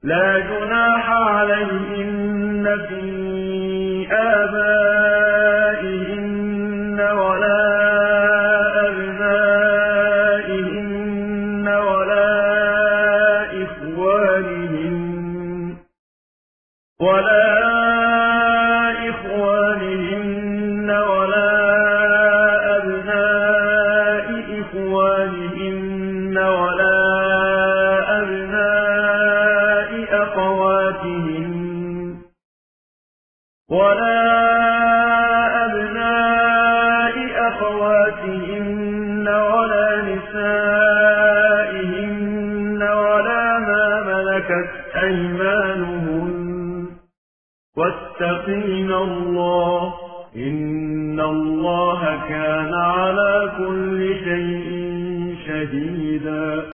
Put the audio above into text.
لا جناح عليهن في آبائهن ولا أبنائهن ولا إخوانهن ولا أبناء إخوانهن ولا أبناء أخواتهن ولا نسائهن ولا ما ملكت أيمانهن واتقين الله إن الله كان على كل شيء شهيدا.